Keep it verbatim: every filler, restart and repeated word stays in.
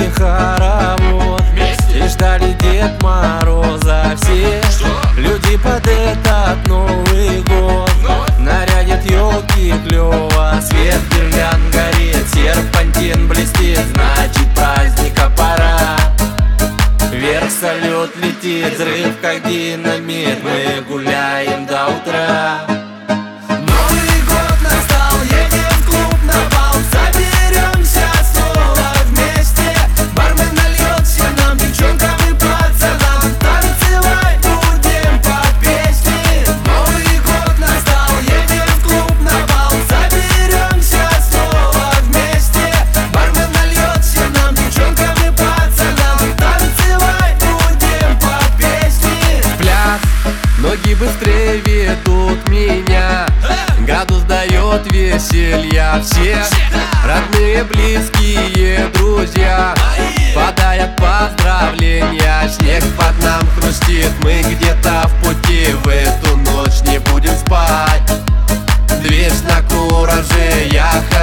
мы хоровод и ждали Дед Мороза все. Люди под этот Новый год нарядят елки клёво. Свет гирлянд горит, серпантин блестит, значит праздника пора. Вверх салют летит, взрыв как динамит, мы гуляем до утра. Новый год настал, едем в клуб на бал, соберемся снова вместе. Бармен нальет всем нам, девчонкам и пацанам, танцевать будем по песне. Новый год настал, едем в клуб на бал, соберемся снова вместе. Бармен нальет всем нам, девчонкам и пацанам, танцевать будем по песне. Пляс, ноги быстрее ведут меня, градус дает веселья. Все родные, близкие, друзья подарят поздравления. Снег под нам хрустит, мы где-то в пути, в эту ночь не будем спать. Дверь на кураже, я